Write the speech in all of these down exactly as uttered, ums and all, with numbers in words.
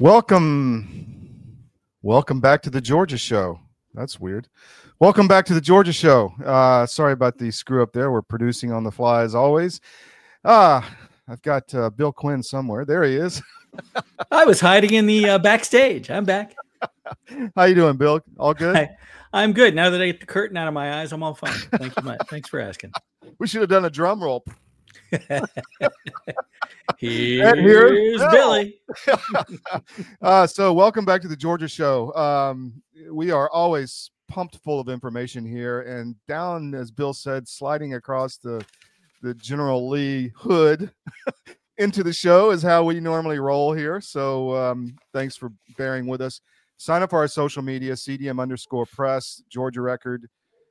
Welcome. Welcome back to the Georgia Show. That's weird. Welcome back to the Georgia Show. Uh, sorry about the screw up there. We're producing on the fly as always. Ah, I've got uh, Bill Quinn somewhere. There he is. I was hiding in the uh, backstage. I'm back. How you doing, Bill? All good? I, I'm good. Now that I get the curtain out of my eyes, I'm all fine. Thank you much. Thanks for asking. We should have done a drum roll. Here's, here's Billy. uh, so welcome back to the Georgia Show. Um, we are always pumped full of information here, and down, as Bill said, sliding across the the General Lee hood into the show is how we normally roll here. So um, thanks for bearing with us. Sign up for our social media, C D M underscore press, Georgia Record,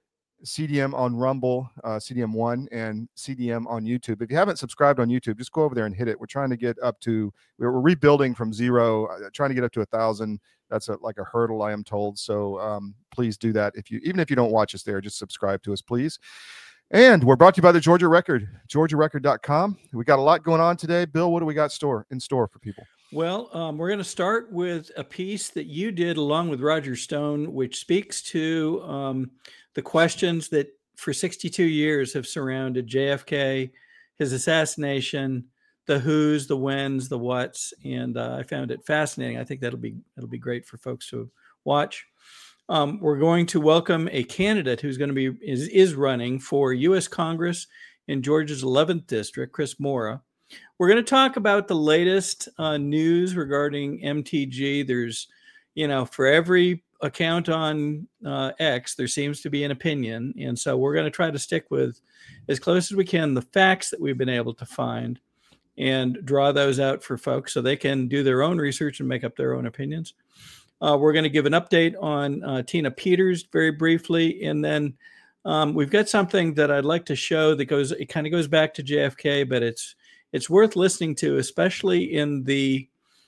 C D M on Rumble, uh, C D M one, and C D M on YouTube. If you haven't subscribed on YouTube, just go over there and hit it. We're trying to get up to, we're, we're rebuilding from zero, uh, trying to get up to a thousand. That's a, like a hurdle, I am told. So um, please do that. If you, even if you don't watch us there, just subscribe to us, please. And we're brought to you by the Georgia Record, georgia record dot com. We got a lot going on today. Bill, what do we got store in store for people? Well, um, we're going to start with a piece that you did along with Roger Stone, which speaks to um, the questions that for sixty-two years have surrounded J F K, his assassination, the who's, the whens, the whats, and uh, I found it fascinating. I think that'll be that'll be great for folks to watch. Um, we're going to welcome a candidate who's going to be is, is running for U S Congress in Georgia's eleventh district, Chris Mora. We're going to talk about the latest uh, news regarding M T G. There's, you know, for every account on uh, X, there seems to be an opinion. And so we're going to try to stick with as close as we can the facts that we've been able to find and draw those out for folks so they can do their own research and make up their own opinions. Uh, we're going to give an update on uh, Tina Peters very briefly. And then um, we've got something that I'd like to show that goes, it kind of goes back to J F K, but it's, it's worth listening to, especially in the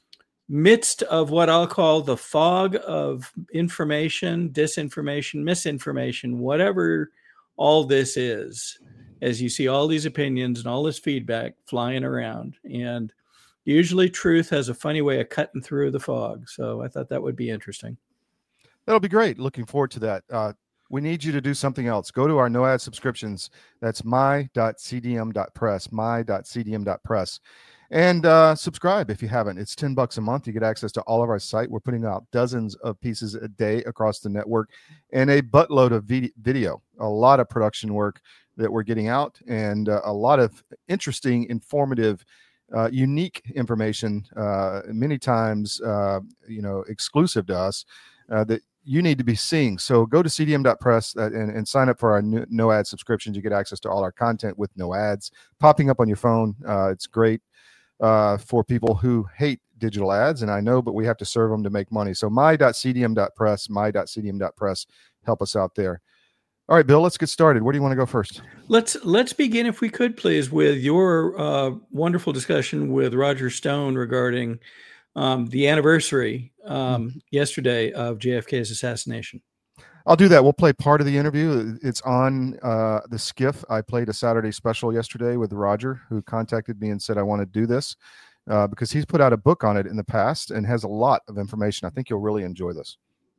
midst of what I'll call the fog of information, disinformation, misinformation, whatever all this is, as you see all these opinions and all this feedback flying around. And usually truth has a funny way of cutting through the fog. So I thought that would be interesting. That'll be great. Looking forward to that. Uh, we need you to do something else. Go to our no ad subscriptions. That's my dot c d m dot press, my dot c d m dot press. And uh, subscribe if you haven't. It's ten bucks a month. You get access to all of our site. We're putting out dozens of pieces a day across the network and a buttload of vid- video, a lot of production work that we're getting out, and uh, a lot of interesting, informative, uh, unique information, uh, many times, uh, you know, exclusive to us uh, that you need to be seeing. So go to c d m dot press and, and sign up for our no, no ad subscriptions. You get access to all our content with no ads popping up on your phone. Uh, it's great uh, for people who hate digital ads, and I know, but we have to serve them to make money. So my dot c d m dot press, my dot c d m dot press, help us out there. All right, Bill, let's get started. Where do you want to go first? Let's let's begin, if we could, please, with your uh, wonderful discussion with Roger Stone regarding um, the anniversary um, mm-hmm. yesterday of J F K's assassination. I'll do that. We'll play part of the interview. It's on uh, the Skiff. I played a Saturday special yesterday with Roger, who contacted me and said, I want to do this uh, because he's put out a book on it in the past and has a lot of information. I think you'll really enjoy this.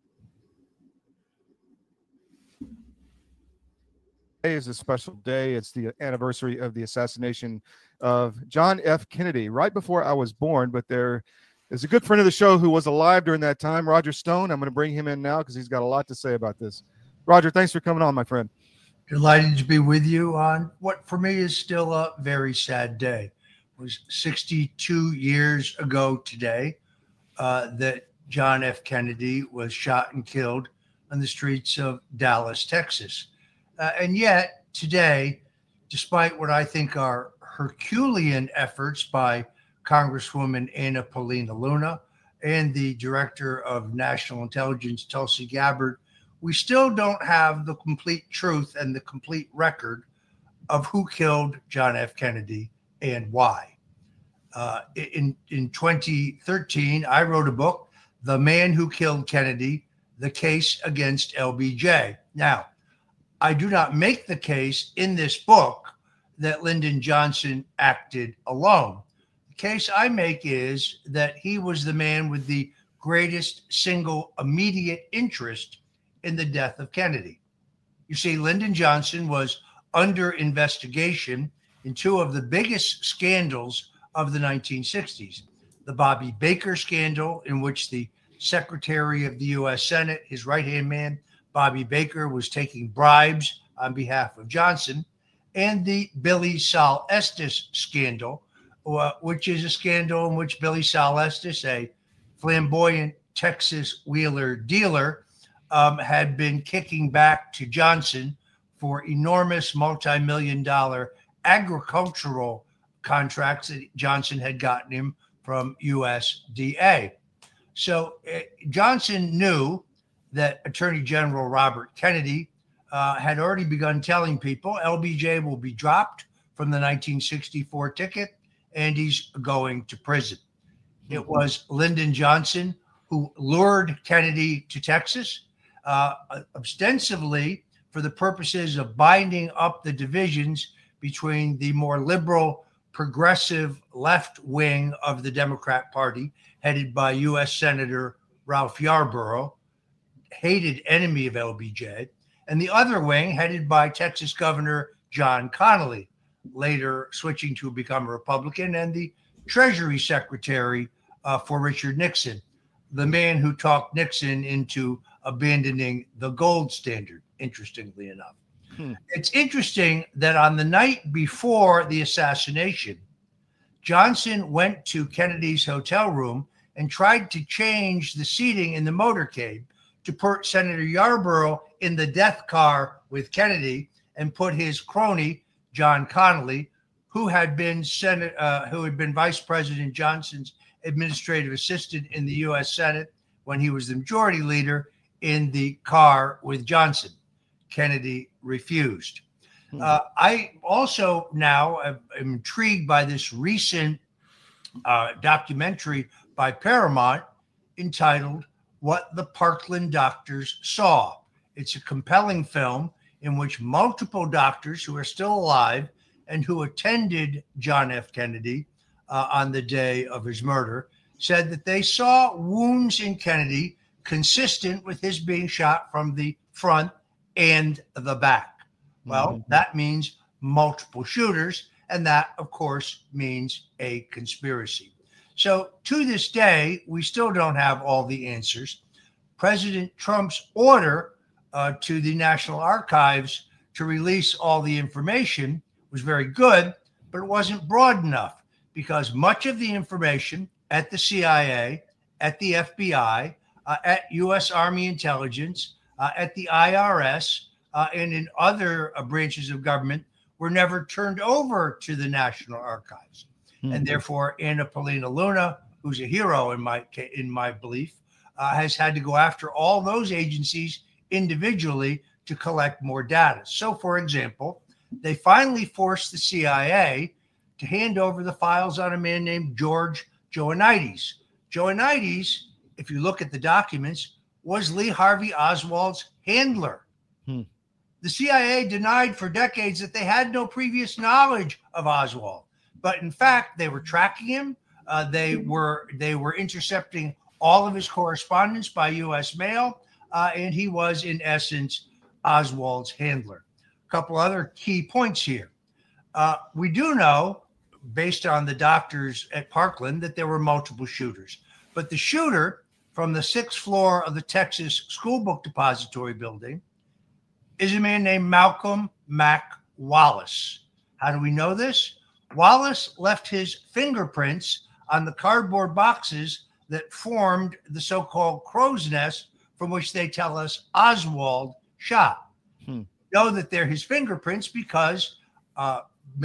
Today is a special day. It's the anniversary of the assassination of John F. Kennedy, right before I was born, but there is a good friend of the show who was alive during that time, Roger Stone. I'm going to bring him in now because he's got a lot to say about this. Roger, thanks for coming on, my friend. Delighted to be with you on what for me is still a very sad day. It was sixty-two years ago today uh, that John F. Kennedy was shot and killed on the streets of Dallas, Texas. Uh, and yet today, despite what I think are Herculean efforts by Congresswoman Anna Paulina Luna and the Director of National Intelligence, Tulsi Gabbard, we still don't have the complete truth and the complete record of who killed John F. Kennedy and why. Uh, in, in twenty thirteen, I wrote a book, The Man Who Killed Kennedy, The Case Against L B J. Now, I do not make the case in this book that Lyndon Johnson acted alone. The case I make is that he was the man with the greatest single immediate interest in the death of Kennedy. You see, Lyndon Johnson was under investigation in two of the biggest scandals of the nineteen sixties. The Bobby Baker scandal, in which the Secretary of the U S Senate, his right-hand man, Bobby Baker, was taking bribes on behalf of Johnson, and the Billy Sol Estes scandal, uh, which is a scandal in which Billy Sol Estes, a flamboyant Texas wheeler dealer, um, had been kicking back to Johnson for enormous multi-million dollar agricultural contracts that Johnson had gotten him from U S D A. So uh, Johnson knew that Attorney General Robert Kennedy uh, had already begun telling people L B J will be dropped from the nineteen sixty-four ticket and he's going to prison. Mm-hmm. It was Lyndon Johnson who lured Kennedy to Texas, uh, ostensibly for the purposes of binding up the divisions between the more liberal, progressive left wing of the Democrat Party, headed by U S Senator Ralph Yarborough, hated enemy of L B J, and the other wing headed by Texas Governor John Connally, later switching to become a Republican, and the Treasury Secretary uh, for Richard Nixon, the man who talked Nixon into abandoning the gold standard, interestingly enough. Hmm. It's interesting that on the night before the assassination, Johnson went to Kennedy's hotel room and tried to change the seating in the motorcade to put Senator Yarborough in the death car with Kennedy and put his crony, John Connally, who had been Senate, uh, who had been Vice President Johnson's administrative assistant in the U S Senate when he was the majority leader, in the car with Johnson. Kennedy refused. Hmm. Uh, I also now am intrigued by this recent uh, documentary by Paramount entitled What the Parkland Doctors Saw. It's a compelling film in which multiple doctors who are still alive and who attended John F. Kennedy uh, on the day of his murder said that they saw wounds in Kennedy consistent with his being shot from the front and the back. Well, mm-hmm. that means multiple shooters, and that, of course, means a conspiracy. So to this day, we still don't have all the answers. President Trump's order uh, to the National Archives to release all the information was very good, but it wasn't broad enough because much of the information at the C I A, at the F B I, uh, at U S Army Intelligence, uh, at the I R S, uh, and in other uh, branches of government were never turned over to the National Archives. Mm-hmm. And therefore, Anna Paulina Luna, who's a hero in my in my belief, uh, has had to go after all those agencies individually to collect more data. So, for example, they finally forced the C I A to hand over the files on a man named George Joanides. Joanides, if you look at the documents, was Lee Harvey Oswald's handler. Hmm. The C I A denied for decades that they had no previous knowledge of Oswald. But in fact, they were tracking him. Uh, they were they were intercepting all of his correspondence by U S mail, uh, and he was, in essence, Oswald's handler. A couple other key points here. Uh, we do know, based on the doctors at Parkland, that there were multiple shooters. But the shooter from the sixth floor of the Texas School Book Depository building is a man named Malcolm Mac Wallace. How do we know this? Wallace left his fingerprints on the cardboard boxes that formed the so-called crow's nest from which they tell us Oswald shot. Hmm. We know that they're his fingerprints because uh,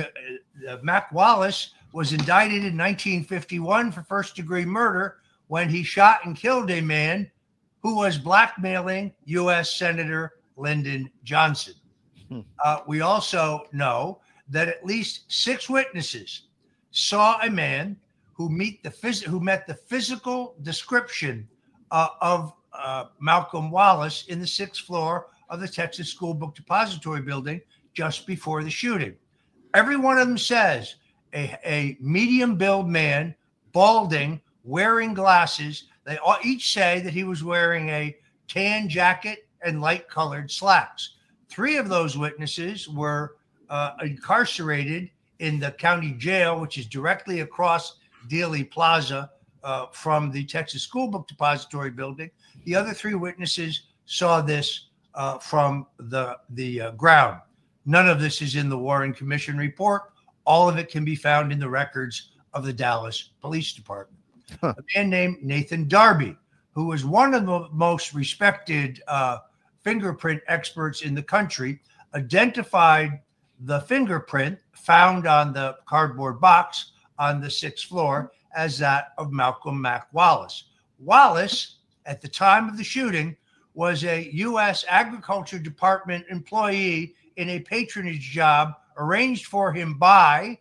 Mac Wallace was indicted in nineteen fifty-one for first-degree murder when he shot and killed a man who was blackmailing U S Senator Lyndon Johnson. Hmm. Uh, we also know that at least six witnesses saw a man who meet the phys- who met the physical description uh, of uh, Malcolm Wallace in the sixth floor of the Texas School Book Depository building just before the shooting. Every one of them says a, a medium-build man, balding, wearing glasses. They all each say that he was wearing a tan jacket and light-colored slacks. Three of those witnesses were uh, incarcerated in the county jail, which is directly across Dealey Plaza uh, from the Texas School Book Depository building. The other three witnesses saw this uh, from the, the uh, ground. None of this is in the Warren Commission report. All of it can be found in the records of the Dallas Police Department. Huh. A man named Nathan Darby, who was one of the most respected uh, fingerprint experts in the country, identified the fingerprint found on the cardboard box on the sixth floor as that of Malcolm Mac Wallace. Wallace, at the time of the shooting, was a U S Agriculture Department employee in a patronage job arranged for him by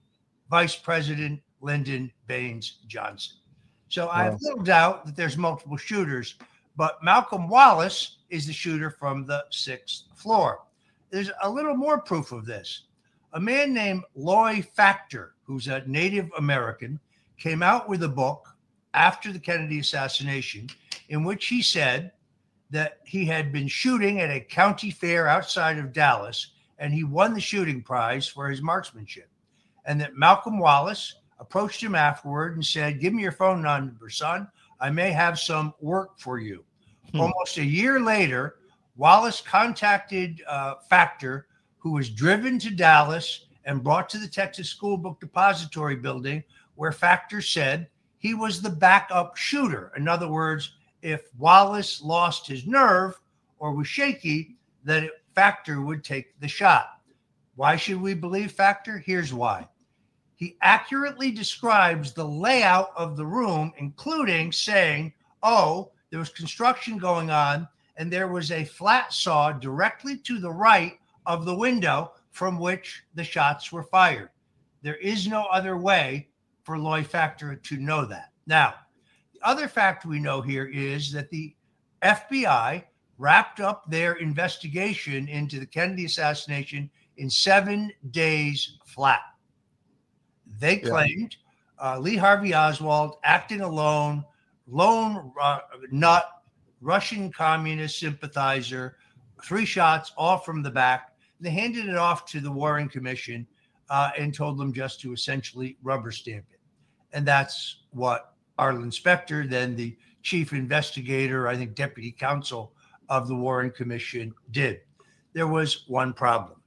Vice President Lyndon Baines Johnson. So wow. I have little doubt that there's multiple shooters, but Malcolm Wallace is the shooter from the sixth floor. There's a little more proof of this. A man named Loy Factor, who's a Native American, came out with a book after the Kennedy assassination in which he said that he had been shooting at a county fair outside of Dallas, and he won the shooting prize for his marksmanship. And that Malcolm Wallace approached him afterward and said, "Give me your phone number, son. I may have some work for you." Hmm. Almost a year later, Wallace contacted uh, Factor, who was driven to Dallas and brought to the Texas School Book Depository building, where Factor said he was the backup shooter. In other words, if Wallace lost his nerve or was shaky, that it, Factor would take the shot. Why should we believe Factor? Here's why. He accurately describes the layout of the room, including saying, oh, there was construction going on, and there was a flat saw directly to the right of the window from which the shots were fired. There is no other way for Loy Factor to know that. Now, the other fact we know here is that the F B I wrapped up their investigation into the Kennedy assassination in seven days flat. They claimed yeah. uh, Lee Harvey Oswald, acting alone, lone uh, nut, Russian communist sympathizer, three shots, all from the back. They handed it off to the Warren Commission uh, and told them just to essentially rubber stamp it. And that's what Arlen Specter, then the chief investigator, I think deputy counsel of the Warren Commission, did. There was one problem.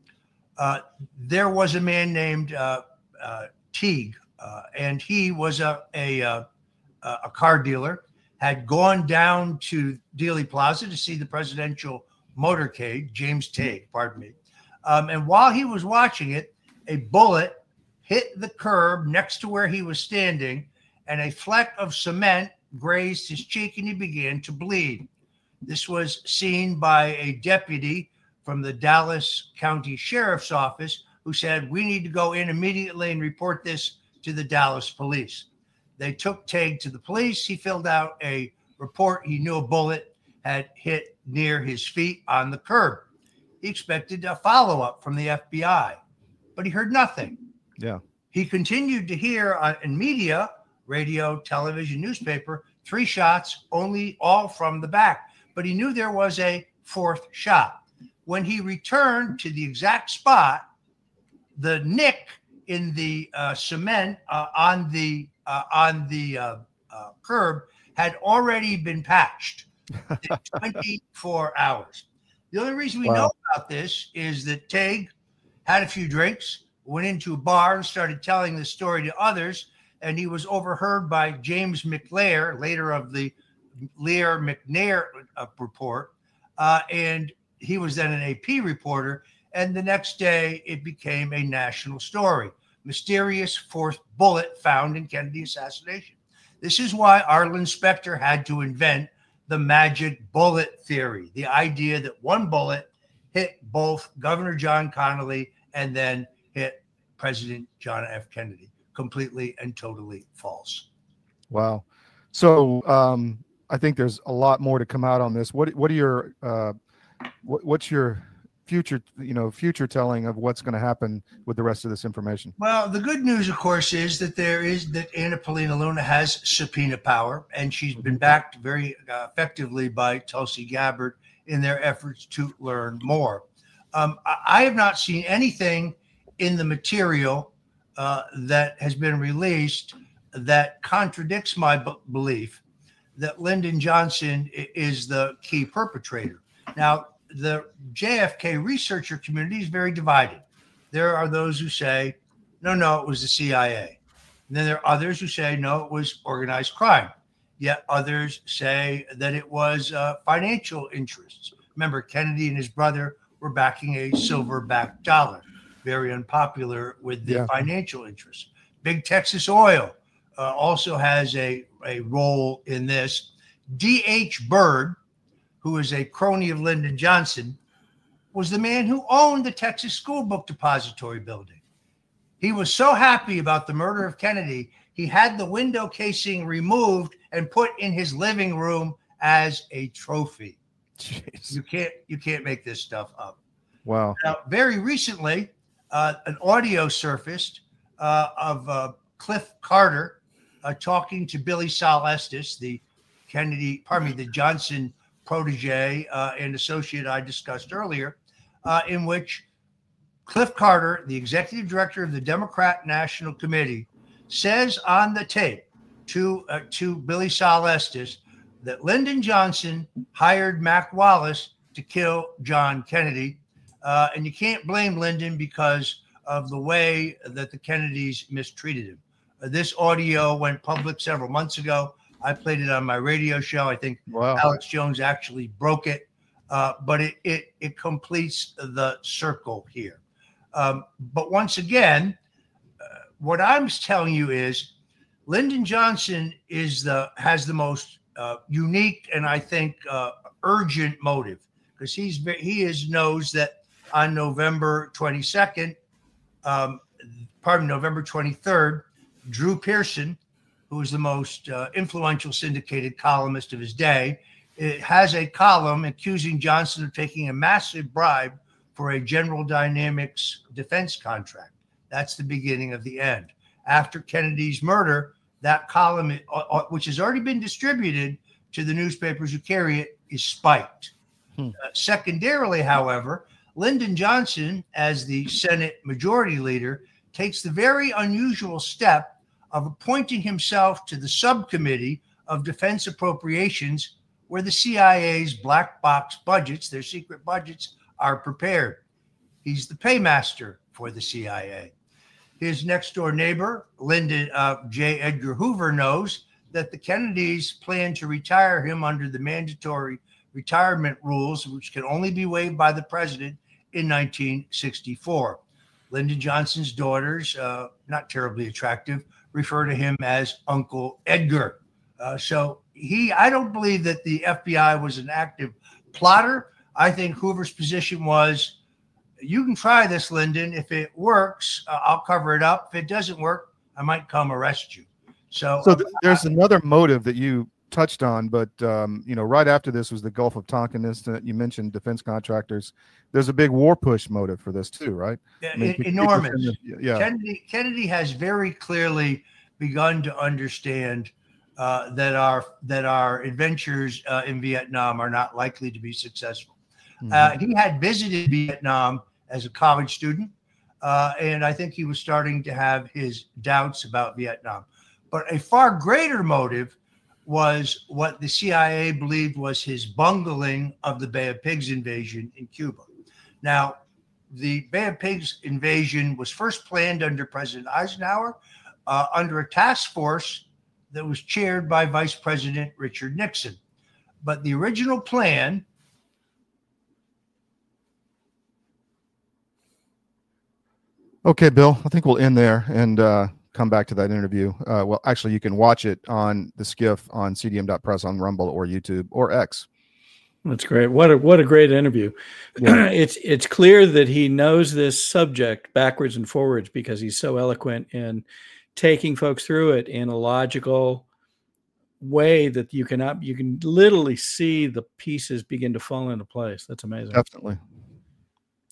Uh, there was a man named uh, uh, Teague, uh, and he was a, a, a, a car dealer, had gone down to Dealey Plaza to see the presidential motorcade, James Teague, pardon me. Um, and while he was watching it, a bullet hit the curb next to where he was standing, and a fleck of cement grazed his cheek, and he began to bleed. This was seen by a deputy from the Dallas County Sheriff's Office who said, we need to go in immediately and report this to the Dallas police. They took Teague to the police. He filled out a report. He knew a bullet had hit near his feet on the curb. He expected a follow-up from the F B I, but he heard nothing. Yeah. He continued to hear uh, in media, radio, television, newspaper, three shots, only all from the back. But he knew there was a fourth shot. When he returned to the exact spot, the nick in the uh, cement uh, on the uh, on the uh, uh, curb had already been patched in twenty-four hours. The only reason we wow. know about this is that Teague had a few drinks, went into a bar and started telling the story to others, and he was overheard by James McLair, later of the Lear McNair uh, report, uh, and he was then an A P reporter, and the next day it became a national story. Mysterious fourth bullet found in Kennedy assassination. This is why Arlen Specter had to invent the magic bullet theory, the idea that one bullet hit both Governor John Connally and then hit President John F. Kennedy. Completely and totally false. Wow. So um, I think there's a lot more to come out on this. What What are your uh, what, what's your future, you know, future telling of what's going to happen with the rest of this information? Well, the good news, of course, is that there is that Anna Paulina Luna has subpoena power, and she's been backed very uh, effectively by Tulsi Gabbard in their efforts to learn more. Um, I, I have not seen anything in the material uh, that has been released that contradicts my b- belief that Lyndon Johnson is the key perpetrator. Now, the J F K researcher community is very divided. There are those who say, no, no, it was the C I A. And then there are others who say, no, it was organized crime. Yet others say that it was uh, financial interests. Remember, Kennedy and his brother were backing a silver-backed dollar, very unpopular with the yeah. financial interests. Big Texas Oil uh, also has a, a role in this. D H Byrd, who is a crony of Lyndon Johnson, was the man who owned the Texas School Book Depository building. He was so happy about the murder of Kennedy, he had the window casing removed and put in his living room as a trophy. Jeez. You can't you can't make this stuff up. Wow. Now, very recently, uh, an audio surfaced uh, of uh, Cliff Carter uh, talking to Billy Sol Estes, the Kennedy, pardon me, the Johnson protege uh, and associate I discussed earlier, uh, in which Cliff Carter, the executive director of the Democrat National Committee, says on the tape to uh, to Billy Sol Estes that Lyndon Johnson hired Mac Wallace to kill John Kennedy. Uh, and you can't blame Lyndon because of the way that the Kennedys mistreated him. Uh, this audio went public several months ago. I played it on my radio show. I think wow. Alex Jones actually broke it, uh, but it, it, it completes the circle here. Um, but once again, uh, what I'm telling you is Lyndon Johnson is the has the most uh, unique and I think uh, urgent motive, because he's he is knows that on November twenty-second, um, pardon, November twenty-third, Drew Pearson, who is the most uh, influential syndicated columnist of his day, it has a column accusing Johnson of taking a massive bribe for a General Dynamics defense contract. That's the beginning of the end. After Kennedy's murder, that column, uh, which has already been distributed to the newspapers who carry it, is spiked. Hmm. Uh, secondarily, however, Lyndon Johnson, as the Senate Majority Leader, takes the very unusual step of appointing himself to the subcommittee of defense appropriations, where the C I A's black box budgets, their secret budgets, are prepared. He's the paymaster for the C I A. His next door neighbor, Lyndon uh, J. Edgar Hoover, knows that the Kennedys plan to retire him under the mandatory retirement rules, which can only be waived by the president, in nineteen sixty-four. Lyndon Johnson's daughters, uh, not terribly attractive, refer to him as Uncle Edgar. Uh, so he, I don't believe that the F B I was an active plotter. I think Hoover's position was, you can try this, Lyndon. If it works, uh, I'll cover it up. If it doesn't work, I might come arrest you. So, so th- there's I, another motive that you touched on, but um, you know, right after this was the Gulf of Tonkin incident. You mentioned defense contractors. There's a big war push motive for this too, right? I mean, enormous. The, yeah. Kennedy, Kennedy has very clearly begun to understand uh, that our that our adventures uh, in Vietnam are not likely to be successful. Mm-hmm. Uh, he had visited Vietnam as a college student, uh, and I think he was starting to have his doubts about Vietnam. But a far greater motive was what the C I A believed was his bungling of the Bay of Pigs invasion in Cuba. Now, the Bay of Pigs invasion was first planned under President Eisenhower uh, under a task force that was chaired by Vice President Richard Nixon. But the original plan Okay, Bill, I think we'll end there and uh, come back to that interview. Uh, well, actually, you can watch it on the skiff on C D M dot press on Rumble or YouTube or X. That's great. What a what a great interview. Yeah. It's it's clear that he knows this subject backwards and forwards because he's so eloquent in taking folks through it in a logical way that you cannot you can literally see the pieces begin to fall into place. That's amazing. Definitely.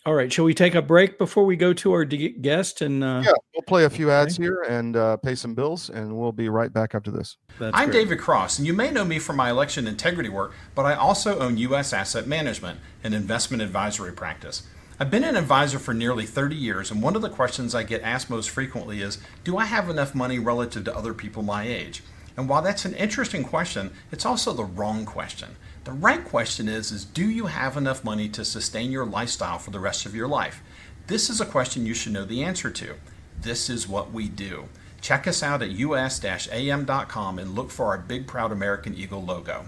All right. Shall we take a break before we go to our de- guest? And uh, yeah, we'll play a few ads okay. here and uh, pay some bills, and we'll be right back after this. That's I'm great. David Cross, and you may know me from my election integrity work, but I also own U S Asset Management, an investment advisory practice. I've been an advisor for nearly thirty years, and one of the questions I get asked most frequently is, do I have enough money relative to other people my age? And while that's an interesting question, it's also the wrong question. The right question is, is do you have enough money to sustain your lifestyle for the rest of your life? This is a question you should know the answer to. This is what we do. Check us out at U S A M dot com and look for our big, proud American Eagle logo.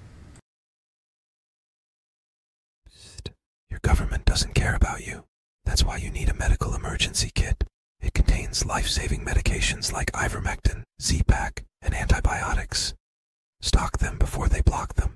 Your government doesn't care about you. That's why you need a medical emergency kit. It contains life-saving medications like ivermectin, Z-Pak, and antibiotics. Stock them before they block them.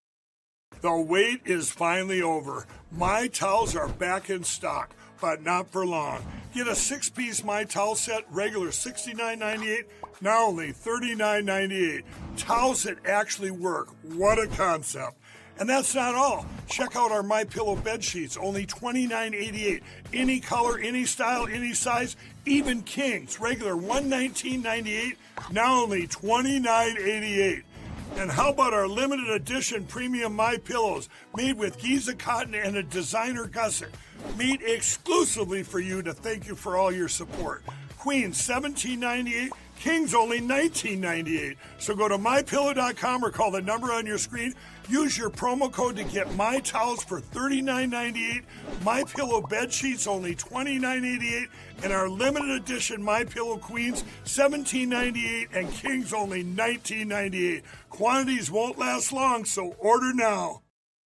The wait is finally over. My Towels are back in stock, but not for long. Get a six-piece My Towel set, regular sixty-nine ninety-eight, now only thirty-nine ninety-eight. Towels that actually work. What a concept. And that's not all. Check out our My Pillow bed sheets, only twenty-nine eighty-eight. Any color, any style, any size, even kings, regular one nineteen ninety-eight, now only twenty-nine eighty-eight. And how about our limited edition premium My Pillows, made with Giza cotton and a designer gusset, made exclusively for you to thank you for all your support. Queens seventeen ninety-eight, Kings only nineteen ninety-eight. So go to my pillow dot com or call the number on your screen. Use your promo code to get My Towels for thirty-nine ninety-eight, My Pillow bed sheets only twenty-nine eighty-eight, and our limited edition My Pillow Queens seventeen ninety-eight and Kings only nineteen ninety-eight. Quantities won't last long, so order now.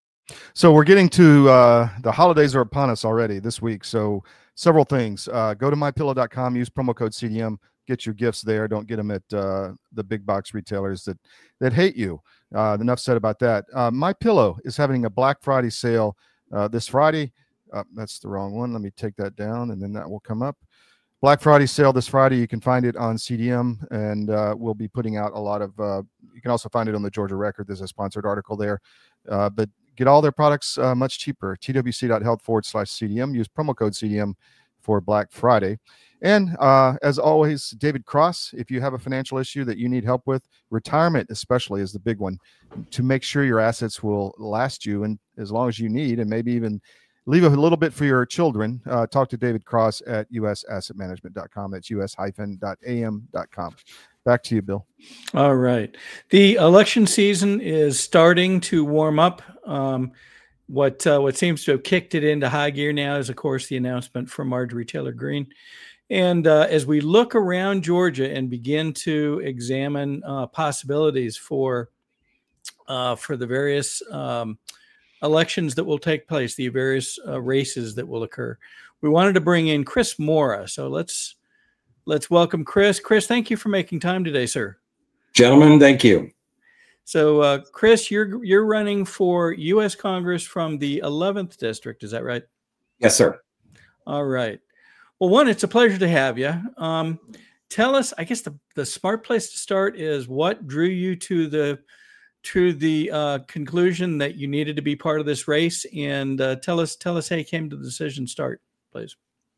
So we're getting to uh, the holidays are upon us already this week. So several things. Uh, go to my pillow dot com, use promo code C D M, get your gifts there. Don't get them at uh, the big box retailers that that hate you. Uh, enough said about that. Uh, MyPillow is having a Black Friday sale uh, this Friday. Uh, that's the wrong one. Let me take that down, and then that will come up. Black Friday sale this Friday. You can find it on C D M, and uh, we'll be putting out a lot of. Uh, you can also find it on the Georgia Record. There's a sponsored article there, uh, but get all their products uh, much cheaper. T W C dot health forward slash C D M. Use promo code C D M for Black Friday. And uh, as always, David Cross, if you have a financial issue that you need help with, retirement especially is the big one, to make sure your assets will last you and as long as you need, and maybe even leave a little bit for your children. Uh, talk to David Cross at U S asset management dot com. That's U S A M dot com. Back to you, Bill. All right. The election season is starting to warm up. Um, what uh, what seems to have kicked it into high gear now is, of course, the announcement from Marjorie Taylor Greene. And uh, as we look around Georgia and begin to examine uh, possibilities for uh, for the various um, elections that will take place, the various uh, races that will occur, we wanted to bring in Chris Mora. So let's let's welcome Chris. Chris, thank you for making time today, sir. Gentlemen, thank you. So, uh, Chris, you're you're running for U S Congress from the eleventh district. Is that right? Yes, sir. All right. Well, one, it's a pleasure to have you. Um, tell us, I guess the, the smart place to start is what drew you to the to the uh, conclusion that you needed to be part of this race, and uh, tell us tell us how you came to the decision. Start, please.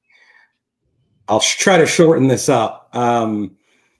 I'll try to shorten this up. Um,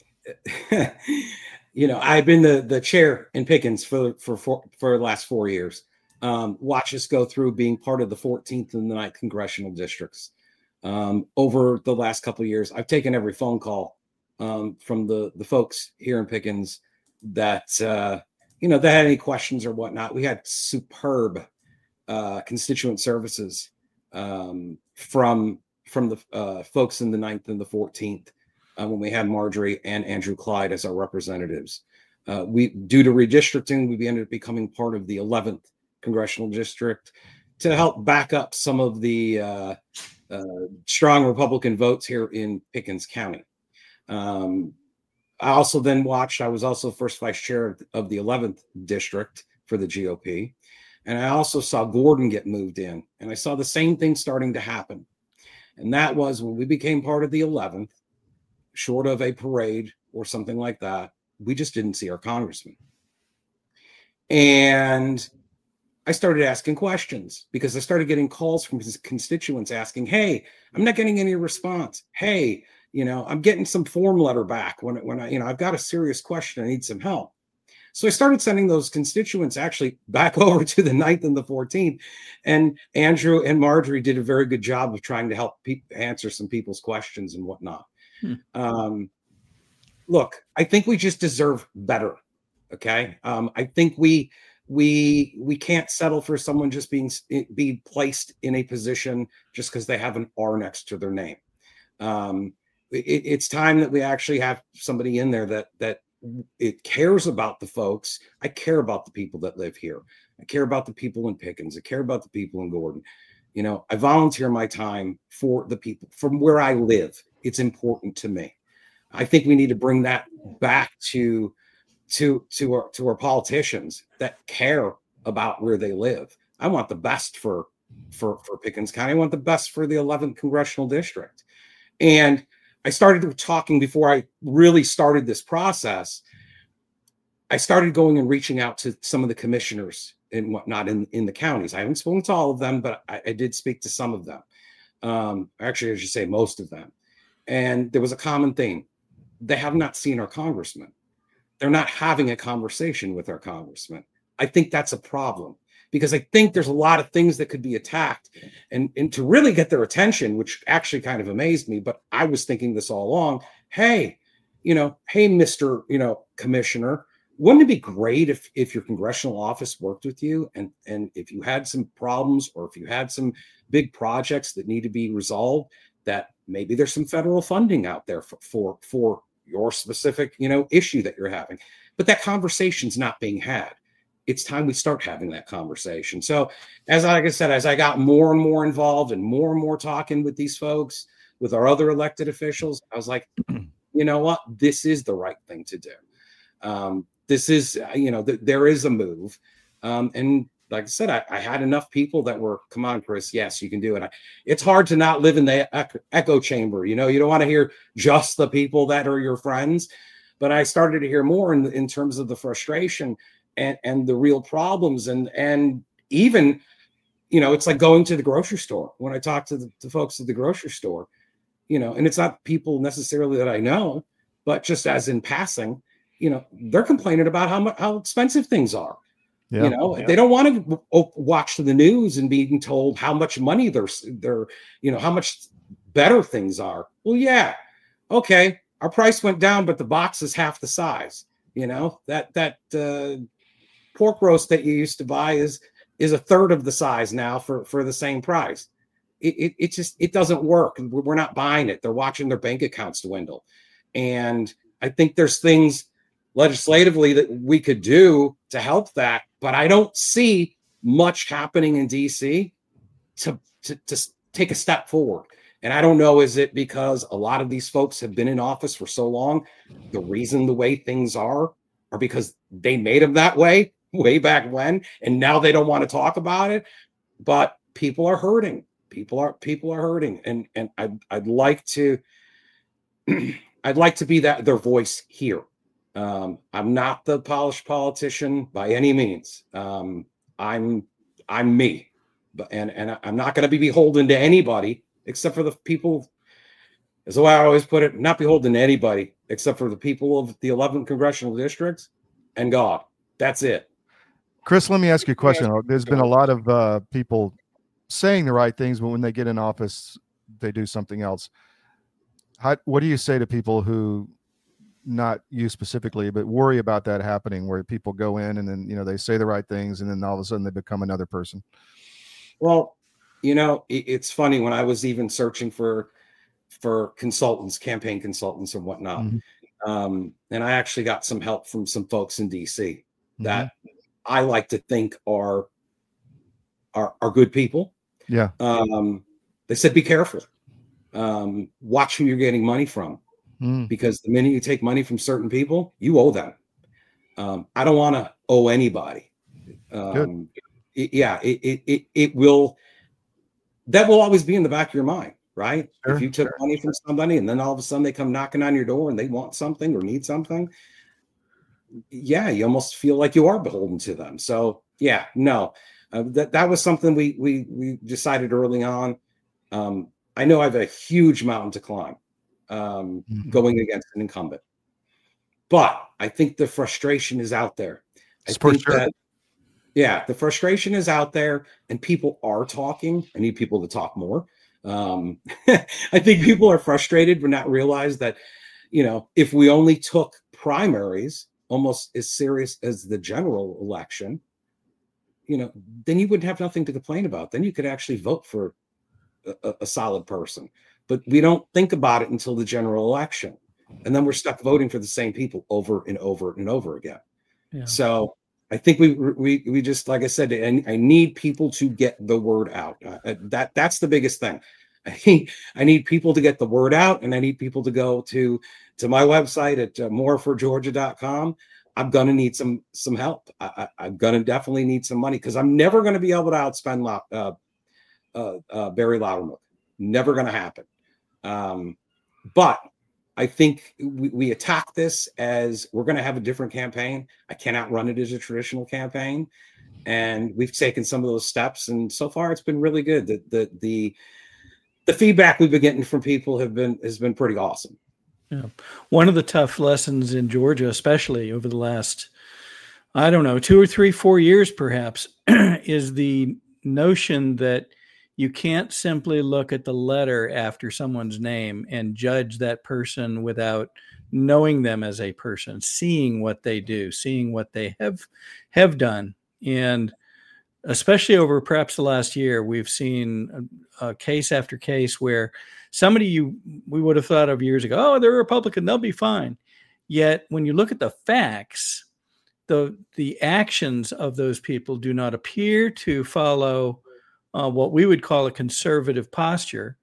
you know, I've been the the chair in Pickens for for for, for the last four years. Um, watch us go through being part of the fourteenth and the ninth congressional districts. Um, over the last couple of years, I've taken every phone call um, from the, the folks here in Pickens that, uh, you know, that had any questions or whatnot. We had superb uh, constituent services um, from, from the uh, folks in the ninth and the fourteenth uh, when we had Marjorie and Andrew Clyde as our representatives. Uh, we, due to redistricting, we ended up becoming part of the eleventh congressional district to help back up some of the uh, Uh, strong Republican votes here in Pickens County. Um, I also then watched, I was also first vice chair of, of the eleventh district for the G O P. And I also saw Gordon get moved in. And I saw the same thing starting to happen. And that was when we became part of the eleventh, short of a parade or something like that, we just didn't see our congressman. And I started asking questions because I started getting calls from his constituents asking, hey, I'm not getting any response. Hey, you know, I'm getting some form letter back when, when I, you know, I've got a serious question. I need some help. So I started sending those constituents actually back over to the ninth and the fourteenth. And Andrew and Marjorie did a very good job of trying to help pe- answer some people's questions and whatnot. Hmm. Um, look, I think we just deserve better. Okay. Um, I think we, we, we can't settle for someone just being, be placed in a position just because they have an R next to their name. Um, it, it's time that we actually have somebody in there that, that, it cares about the folks. I care about the people that live here. I care about the people in Pickens. I care about the people in Gordon. You know, I volunteer my time for the people from where I live. It's important to me. I think we need to bring that back to to to our to our politicians that care about where they live. I want the best for for for Pickens County. I want the best for the eleventh congressional district. And I started talking before I really started this process. I started going and reaching out to some of the commissioners and whatnot in, in the counties. I haven't spoken to all of them, but I, I did speak to some of them. Um, actually, I should say most of them. And there was a common theme. They have not seen our congressman. They're not having a conversation with our congressman. I think that's a problem. Because I think there's a lot of things that could be attacked and, and to really get their attention, which actually kind of amazed me, but I was thinking this all along. Hey, you know, hey, Mister, you know, Commissioner, wouldn't it be great if, if your congressional office worked with you and, and if you had some problems or if you had some big projects that need to be resolved, that maybe there's some federal funding out there for, for, for your specific, you know, issue that you're having, but that conversation's not being had. It's time we start having that conversation. So as like I said, as I got more and more involved and more and more talking with these folks, with our other elected officials, I was like, you know what, this is the right thing to do. Um, this is, you know, th- there is a move. Um, and like I said, I, I had enough people that were, come on, Chris, yes, you can do it. I, it's hard to not live in the echo, echo chamber. You know, you don't want to hear just the people that are your friends, but I started to hear more in, in terms of the frustration and, and the real problems. And, and even, you know, it's like going to the grocery store. When I talk to the to folks at the grocery store, you know, and it's not people necessarily that I know, but just as in passing, you know, they're complaining about how much, how expensive things are. Yeah, you know, yeah. They don't want to w- watch the news and being told how much money they're, they're, you know, how much better things are. Well, yeah. Okay. Our price went down, but the box is half the size. You know, that, that, uh, pork roast that you used to buy is is a third of the size now for for the same price. It, it it just it doesn't work. We're not buying it. They're watching their bank accounts dwindle, and I think there's things legislatively that we could do to help that, but I don't see much happening in D C to to, to take a step forward. And I don't know, is it because a lot of these folks have been in office for so long? The reason the way things are are because they made them that way way back when, and now they don't want to talk about it. But people are hurting. People are people are hurting, and and I'd I'd like to I'd like to be that their voice here. Um, I'm not the polished politician by any means. Um, I'm I'm me, but and and I'm not going to be beholden to anybody except for the people. As the way I always put it, not beholden to anybody except for the people of the eleventh congressional districts and God. That's it. Chris, let me ask you a question. There's been a lot of uh, people saying the right things, but when they get in office, they do something else. How, what do you say to people who, not you specifically, but worry about that happening, where people go in and then, you know, they say the right things and then all of a sudden they become another person? Well, you know, it, it's funny, when I was even searching for for consultants, campaign consultants and whatnot. Mm-hmm. Um, and I actually got some help from some folks in D C mm-hmm. that I like to think are, are, are good people. Yeah. Um, they said, be careful. Um, watch who you're getting money from, mm. because the minute you take money from certain people, you owe them. Um, I don't want to owe anybody. Um, it, yeah, it, it, it, it will, that will always be in the back of your mind. Right. Sure, if you took sure. money from somebody and then all of a sudden they come knocking on your door and they want something or need something. Yeah. You almost feel like you are beholden to them. So yeah, no, Uh, that that was something we we we decided early on. Um, I know I have a huge mountain to climb um, mm-hmm. going against an incumbent, but I think the frustration is out there. I For think sure. that, yeah, the frustration is out there, and people are talking. I need people to talk more. Um, I think people are frustrated but not realize that, you know, if we only took primaries almost as serious as the general election, you know, then you would have nothing to complain about. Then you could actually vote for a, a solid person. But we don't think about it until the general election. And then we're stuck voting for the same people over and over and over again. Yeah. So I think we we we just, like I said, I, I need people to get the word out. Uh, that that's the biggest thing. I need I need people to get the word out, and I need people to go to to my website at uh, more for georgia dot com. I'm gonna need some some help. I, I, I'm gonna definitely need some money, because I'm never gonna be able to outspend uh, uh, uh, Barry Loudermilk. Never gonna happen. Um, but I think we, we attack this as we're going to have a different campaign. I cannot run it as a traditional campaign. And we've taken some of those steps. And so far it's been really good. The, the, the, the feedback we've been getting from people have been, has been pretty awesome. Yeah. One of the tough lessons in Georgia, especially over the last, I don't know, two or three, four years, perhaps, is the notion that you can't simply look at the letter after someone's name and judge that person without knowing them as a person, seeing what they do, seeing what they have have done. And especially over perhaps the last year, we've seen a, a case after case where somebody you we would have thought of years ago, oh, they're a Republican, they'll be fine. Yet when you look at the facts, the the actions of those people do not appear to follow Uh, what we would call a conservative posture.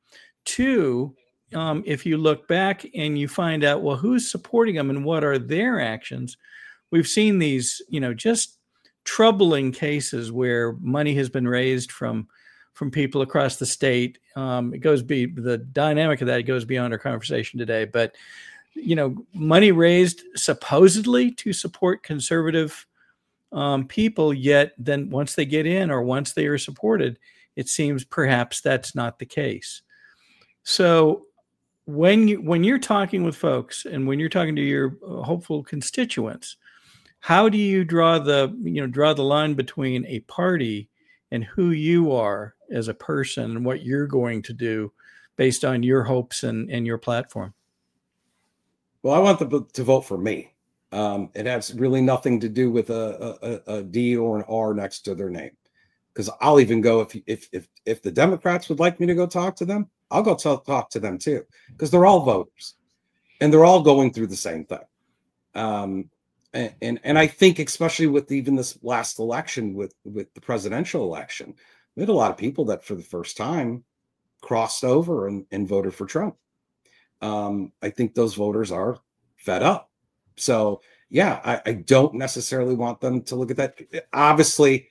Two, um, if you look back and you find out, well, who's supporting them and what are their actions? We've seen these, you know, just troubling cases where money has been raised from from people across the state. Um, it goes be the dynamic of that goes beyond our conversation today, but you know, money raised supposedly to support conservative um, people, yet then once they get in or once they are supported, it seems perhaps that's not the case. So when you when you're talking with folks and when you're talking to your hopeful constituents, how do you draw the you know draw the line between a party and who you are as a person and what you're going to do based on your hopes and, and your platform? Well, I want them to vote for me. Um, it has really nothing to do with a, a, a D or an R next to their name. Because I'll even go if if if if the Democrats would like me to go talk to them, I'll go talk, talk to them too. Because they're all voters, and they're all going through the same thing. Um, and, and and I think especially with even this last election, with with the presidential election, we had a lot of people that for the first time crossed over and, and voted for Trump. Um, I think those voters are fed up. So. Yeah, I, I don't necessarily want them to look at that. Obviously,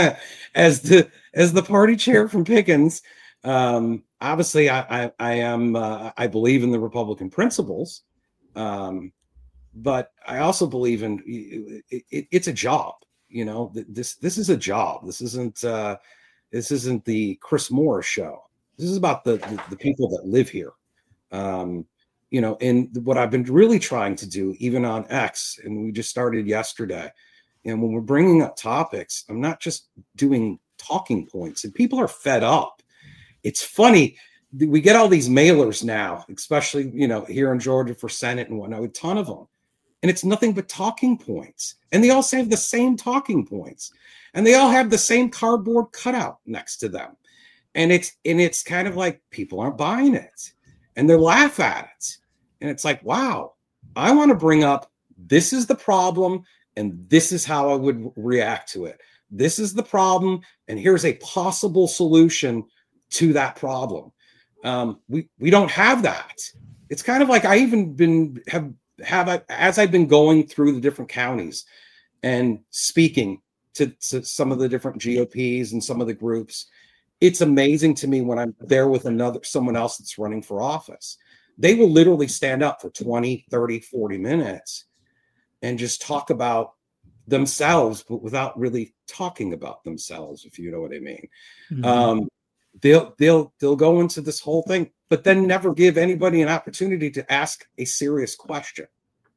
as the as the party chair from Pickens, um, obviously I I, I am uh, I believe in the Republican principles, um, but I also believe in it, it, it's a job. You know, this this is a job. This isn't uh, this isn't the Chris Moore show. This is about the the, the people that live here. Um, You know, and what I've been really trying to do, even on X, and we just started yesterday, and when we're bringing up topics, I'm not just doing talking points, and people are fed up. It's funny. We get all these mailers now, especially, you know, here in Georgia for Senate and whatnot, a ton of them. And it's nothing but talking points. And they all say the same talking points. And they all have the same cardboard cutout next to them. And it's and it's kind of like people aren't buying it. And they laugh at it. And it's like, wow, I want to bring up, this is the problem, and this is how I would react to it. This is the problem, and here's a possible solution to that problem. Um, we we don't have that. It's kind of like I even been have have as I've been going through the different counties and speaking to, to some of the different G O Ps and some of the groups. It's amazing to me when I'm there with another someone else that's running for office. They will literally stand up for twenty, thirty, forty minutes and just talk about themselves, but without really talking about themselves, if you know what I mean. Mhm. Um, they'll they'll they'll go into this whole thing, but then never give anybody an opportunity to ask a serious question.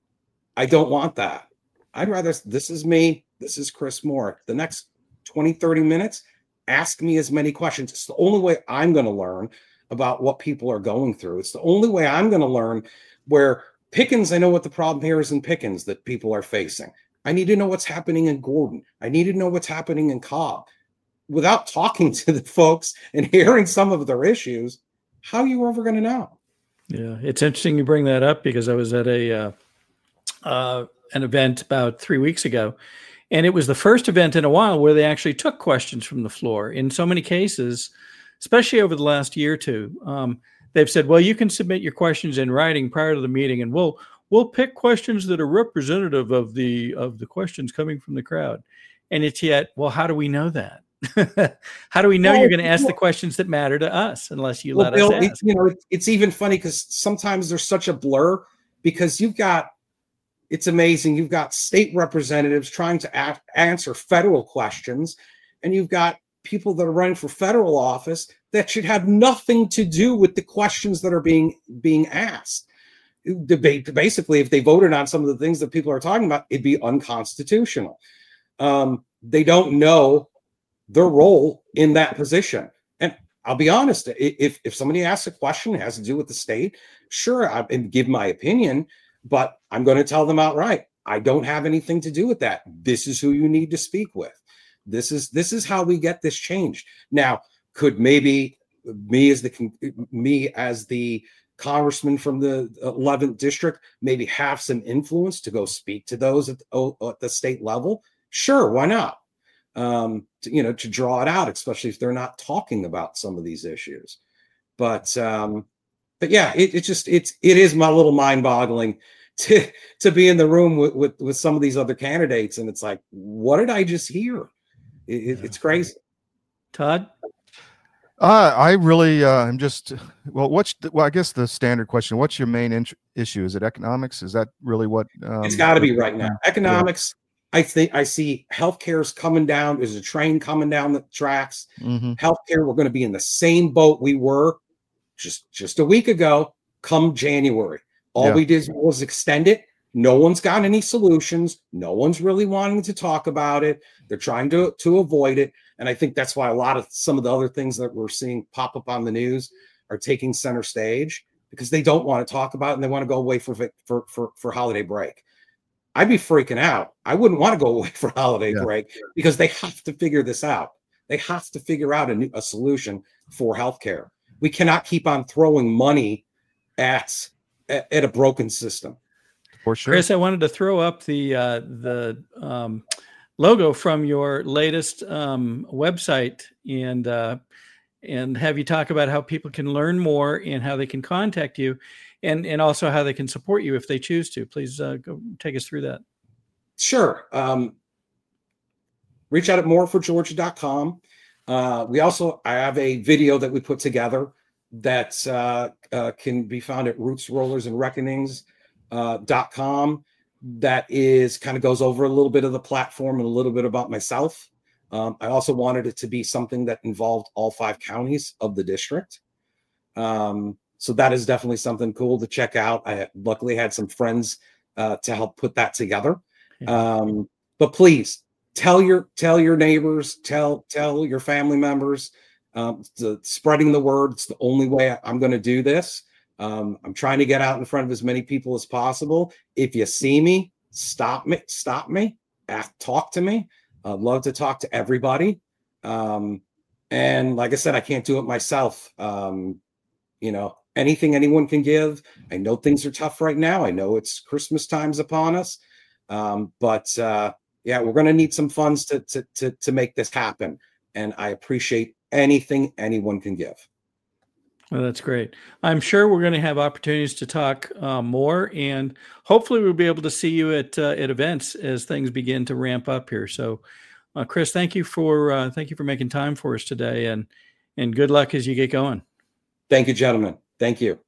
I don't want that. I'd rather, this is me, this is Chris Moore. The next twenty, thirty minutes, ask me as many questions. It's the only way I'm going to learn about what people are going through. It's the only way I'm going to learn where Pickens, I know what the problem here is in Pickens that people are facing. I need to know what's happening in Gordon. I need to know what's happening in Cobb. Without talking to the folks and hearing some of their issues, how are you ever going to know? Yeah, it's interesting you bring that up because I was at a uh, uh, an event about three weeks ago, and it was the first event in a while where they actually took questions from the floor. In so many cases, especially over the last year or two, um, they've said, well, you can submit your questions in writing prior to the meeting, and we'll we'll pick questions that are representative of the of the questions coming from the crowd. And it's yet, well, how do we know that? How do we know well, you're going to ask the questions that matter to us unless you well, let Bill, us it, ask? you know, it's even funny because sometimes there's such a blur because you've got, it's amazing. You've got state representatives trying to a- answer federal questions, and you've got people that are running for federal office that should have nothing to do with the questions that are being being asked. Debate, basically, if they voted on some of the things that people are talking about, it'd be unconstitutional. Um, they don't know their role in that position. And I'll be honest, if if somebody asks a question that has to do with the state, sure, I can give my opinion, but I'm going to tell them outright, I don't have anything to do with that. This is who you need to speak with. This is this is how we get this changed. Now, could maybe me as the me as the congressman from the eleventh district maybe have some influence to go speak to those at the, at the state level? Sure, why not? Um, to, you know, to draw it out, especially if they're not talking about some of these issues. But um, but yeah, it, it just it's it is my little mind-boggling to to be in the room with, with with some of these other candidates, and it's like, what did I just hear? It, it, it's crazy. Todd? Uh, I really uh, am just well. What's the, well? I guess the standard question: what's your main int- issue? Is it economics? Is that really what? Um, it's got to be right now. Economics. Yeah. I think I see healthcare is coming down. There's a train coming down the tracks. Mm-hmm. Healthcare. We're going to be in the same boat we were just just a week ago. Come January, all yeah. we did was extend it. No one's got any solutions. No one's really wanting to talk about it. They're trying to, to avoid it. And I think that's why a lot of some of the other things that we're seeing pop up on the news are taking center stage because they don't want to talk about it and they want to go away for, for, for, for holiday break. I'd be freaking out. I wouldn't want to go away for holiday yeah. break because they have to figure this out. They have to figure out a, new, a solution for healthcare. We cannot keep on throwing money at, at, at a broken system. For sure. Chris, I wanted to throw up the uh, the um, logo from your latest um, website and uh, and have you talk about how people can learn more and how they can contact you, and and also how they can support you if they choose to. Please uh, go take us through that. Sure. Um, reach out at more for georgia dot com. Uh, we also I have a video that we put together that uh, uh, can be found at Roots Rollers and Reckonings. Uh, dot com that is kind of goes over a little bit of the platform and a little bit about myself. Um, I also wanted it to be something that involved all five counties of the district. Um, so that is definitely something cool to check out. I luckily had some friends uh, to help put that together. Um, but please tell your tell your neighbors, tell tell your family members. Um, the, spreading the word. It's the only way I'm going to do this. Um, I'm trying to get out in front of as many people as possible. If you see me, stop me, stop me, ask, talk to me. I'd love to talk to everybody. Um, and like I said, I can't do it myself. Um, you know, anything anyone can give. I know things are tough right now. I know it's Christmas time's upon us. Um, but uh, yeah, we're going to need some funds to, to, to, to make this happen. And I appreciate anything anyone can give. Well, that's great. I'm sure we're going to have opportunities to talk uh, more, and hopefully we'll be able to see you at uh, at events as things begin to ramp up here. So, uh, Chris, thank you for uh, thank you for making time for us today, and and good luck as you get going. Thank you, gentlemen. Thank you.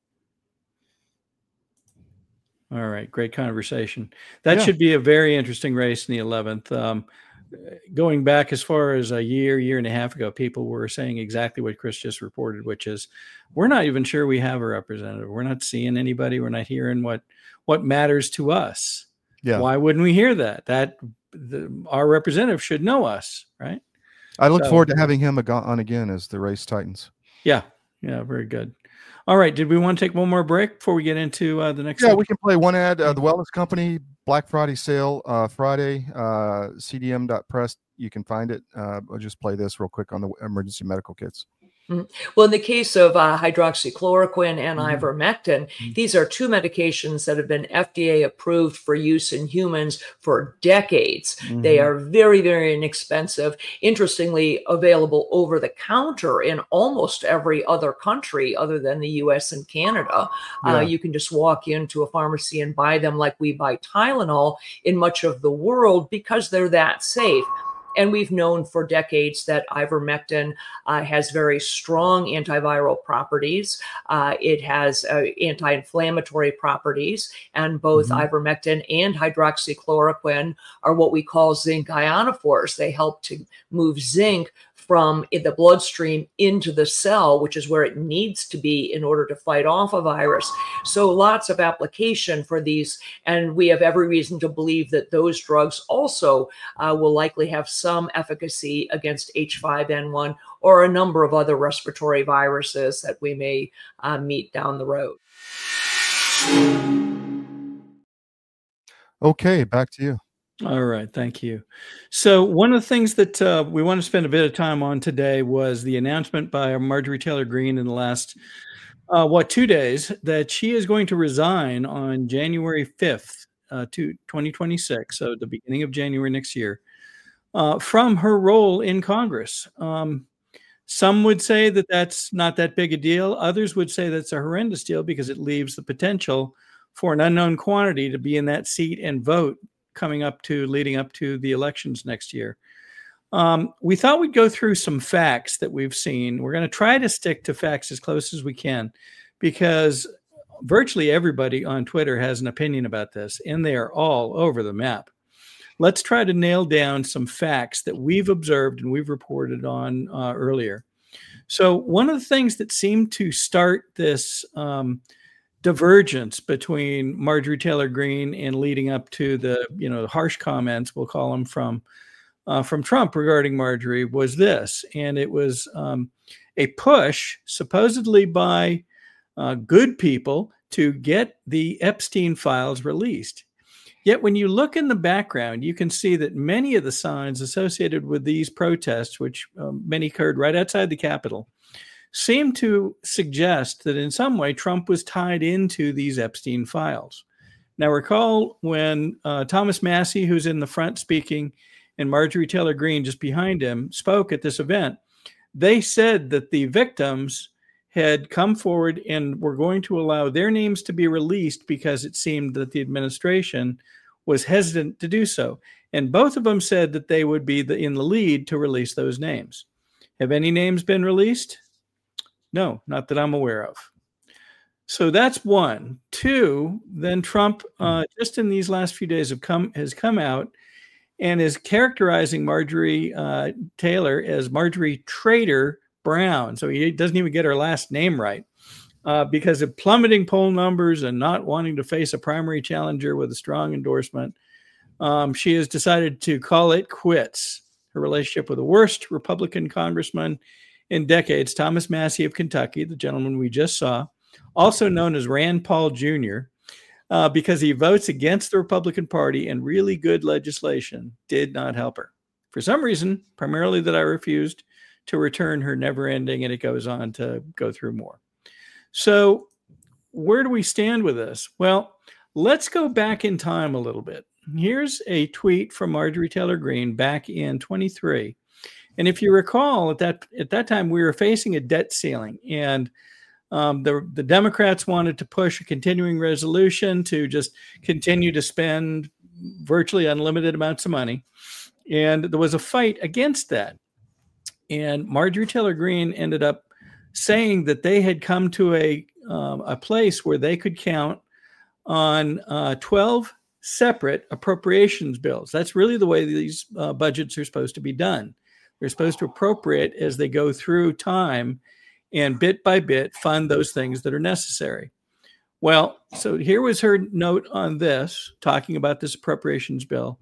All right, great conversation. That yeah. should be a very interesting race in the eleventh. Um, going back as far as a year, year and a half ago, people were saying exactly what Chris just reported, which is we're not even sure we have a representative. We're not seeing anybody. We're not hearing what what matters to us. Yeah. Why wouldn't we hear that? That the, our representative should know us, right? I look So- forward to having him ag- on again as the race tightens. Yeah. Yeah. Very good. All right. Did we want to take one more break before we get into uh, the next? Yeah, section? we can play one ad. Uh, the Wellness Company Black Friday sale uh, Friday, uh, C D M dot press. You can find it. Uh, I'll just play this real quick on the emergency medical kits. Well, in the case of uh, hydroxychloroquine and Mhm. ivermectin, these are two medications that have been F D A approved for use in humans for decades. They Mhm. are very, very inexpensive. Interestingly, available over the counter in almost every other country other than the U S and Canada. Yeah. Uh, you can just walk into a pharmacy and buy them like we buy Tylenol in much of the world because they're that safe. And we've known for decades that ivermectin uh, has very strong antiviral properties. Uh, it has uh, anti-inflammatory properties, and both Mhm. ivermectin and hydroxychloroquine are what we call zinc ionophores. They help to move zinc from in the bloodstream into the cell, which is where it needs to be in order to fight off a virus. So lots of application for these, and we have every reason to believe that those drugs also uh, will likely have some efficacy against H five N one or a number of other respiratory viruses that we may uh, meet down the road. Okay, back to you. All right, thank you. So one of the things that uh, we want to spend a bit of time on today was the announcement by Marjorie Taylor Greene in the last, uh, what, two days, that she is going to resign on January fifth, uh, to twenty twenty-six, so the beginning of January next year, uh, from her role in Congress. Um, some would say that that's not that big a deal. Others would say that's a horrendous deal because it leaves the potential for an unknown quantity to be in that seat and vote coming up to leading up to the elections next year. Um, we thought we'd go through some facts that we've seen. We're going to try to stick to facts as close as we can because virtually everybody on Twitter has an opinion about this, and they are all over the map. Let's try to nail down some facts that we've observed and we've reported on uh, earlier. So one of the things that seemed to start this um, divergence between Marjorie Taylor Greene and leading up to the, you know, harsh comments, we'll call them, from uh, from Trump regarding Marjorie was this. And it was um, a push supposedly by uh, good people to get the Epstein files released. Yet when you look in the background, you can see that many of the signs associated with these protests, which um, many occurred right outside the Capitol, seem to suggest that in some way Trump was tied into these Epstein files. Now, recall when uh, Thomas Massie, who's in the front speaking, and Marjorie Taylor Greene just behind him spoke at this event, they said that the victims had come forward and were going to allow their names to be released because it seemed that the administration was hesitant to do so. And both of them said that they would be the, in the lead to release those names. Have any names been released? No, not that I'm aware of. So that's one. Two, then Trump, uh, just in these last few days, have come has come out and is characterizing Marjorie uh, Taylor as Marjorie Traitor Brown. So he doesn't even get her last name right uh, because of plummeting poll numbers and not wanting to face a primary challenger with a strong endorsement. Um, she has decided to call it quits. Her relationship with the worst Republican congressman in decades, Thomas Massie of Kentucky, the gentleman we just saw, also known as Rand Paul Junior, uh, because he votes against the Republican Party and really good legislation did not help her. For some reason, primarily that I refused to return her never ending, and it goes on to go through more. So where do we stand with this? Well, let's go back in time a little bit. Here's a tweet from Marjorie Taylor Greene back in twenty-three. And if you recall, at that at that time, we were facing a debt ceiling, and um, the the Democrats wanted to push a continuing resolution to just continue to spend virtually unlimited amounts of money, and there was a fight against that. And Marjorie Taylor Greene ended up saying that they had come to a um, a place where they could count on uh, twelve separate appropriations bills. That's really the way these uh, budgets are supposed to be done. They're supposed to appropriate as they go through time and bit by bit fund those things that are necessary. Well, so here was her note on this, talking about this appropriations bill.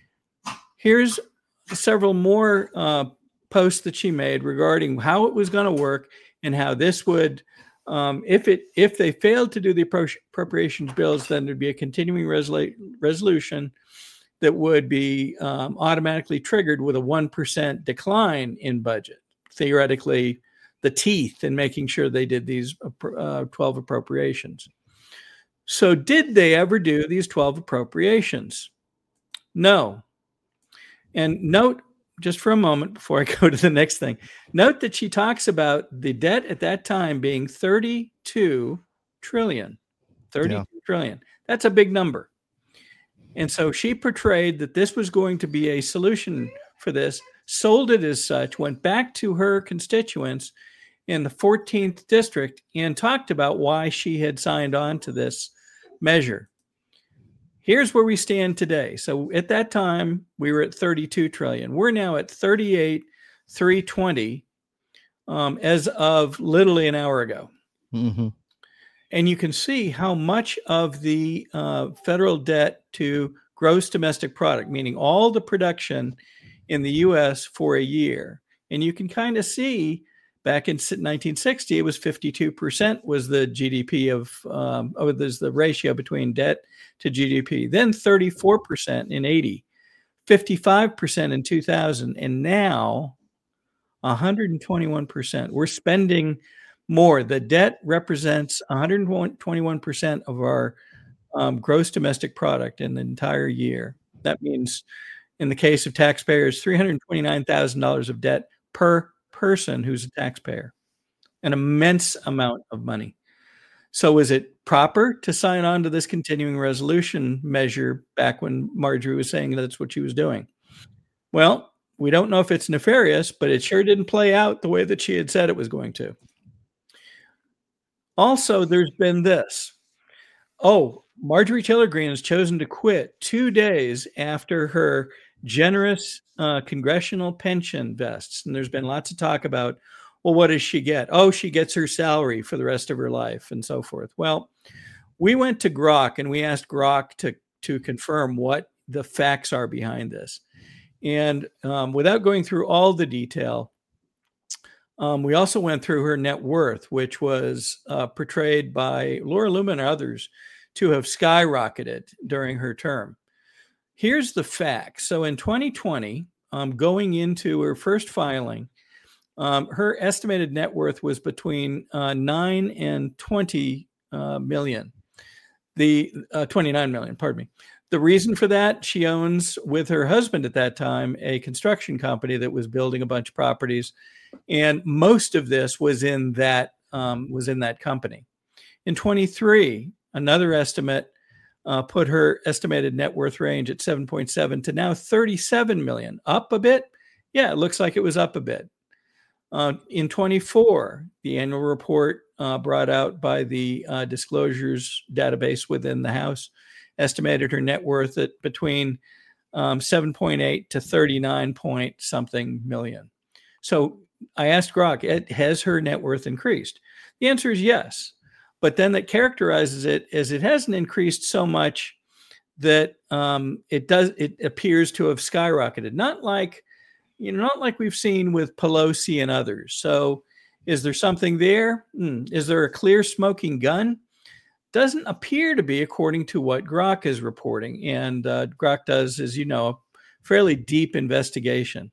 Here's several more uh, posts that she made regarding how it was going to work and how this would, um, if it if they failed to do the appropriations bills, then there'd be a continuing resolu- resolution that would be um, automatically triggered with a one percent decline in budget. Theoretically, the teeth in making sure they did these uh, twelve appropriations. So did they ever do these twelve appropriations? No. And note, just for a moment before I go to the next thing, note that she talks about the debt at that time being thirty-two trillion. thirty-two yeah. trillion. That's a big number. And so she portrayed that this was going to be a solution for this, sold it as such, went back to her constituents in the fourteenth district and talked about why she had signed on to this measure. Here's where we stand today. So at that time, we were at thirty-two trillion. We're now at thirty-eight three twenty um, as of literally an hour ago. Mm-hmm. And you can see how much of the uh, federal debt to gross domestic product, meaning all the production in the U S for a year. And you can kind of see back in nineteen sixty, it was fifty-two percent was the G D P of, um, oh, there's the ratio between debt to G D P. Then thirty-four percent in eighty, fifty-five percent in two thousand, and now one hundred twenty-one percent. We're spending more. The debt represents one hundred twenty-one percent of our um, gross domestic product in the entire year. That means, in the case of taxpayers, three hundred twenty-nine thousand dollars of debt per person who's a taxpayer, an immense amount of money. So is it proper to sign on to this continuing resolution measure back when Marjorie was saying that's what she was doing? Well, we don't know if it's nefarious, but it sure didn't play out the way that she had said it was going to. Also, there's been this. Oh, Marjorie Taylor Greene has chosen to quit two days after her generous uh, congressional pension vests. And there's been lots of talk about, well, what does she get? Oh, she gets her salary for the rest of her life and so forth. Well, we went to Grok and we asked Grok to, to confirm what the facts are behind this. And um, without going through all the detail, um, we also went through her net worth, which was uh, portrayed by Laura Loomer and others to have skyrocketed during her term. Here's the facts. So in twenty twenty, um, going into her first filing, um, her estimated net worth was between uh, nine and twenty uh, million. The uh, twenty-nine million, pardon me. The reason for that, she owns with her husband at that time a construction company that was building a bunch of properties, and most of this was in that um, was in that company. In twenty-three, another estimate uh, put her estimated net worth range at seven point seven to now thirty-seven million, up a bit. Yeah, it looks like it was up a bit. Uh, in twenty-four, the annual report uh, brought out by the uh, disclosures database within the House estimated her net worth at between um, seven point eight to thirty-nine point something million. So I asked Grok, has her net worth increased? The answer is yes. But then that characterizes it as it hasn't increased so much that um, it does. It appears to have skyrocketed. Not like, you know, not like we've seen with Pelosi and others. So is there something there? Mm. Is there a clear smoking gun? Doesn't appear to be, according to what Grok is reporting. And uh, Grok does, as you know, a fairly deep investigation.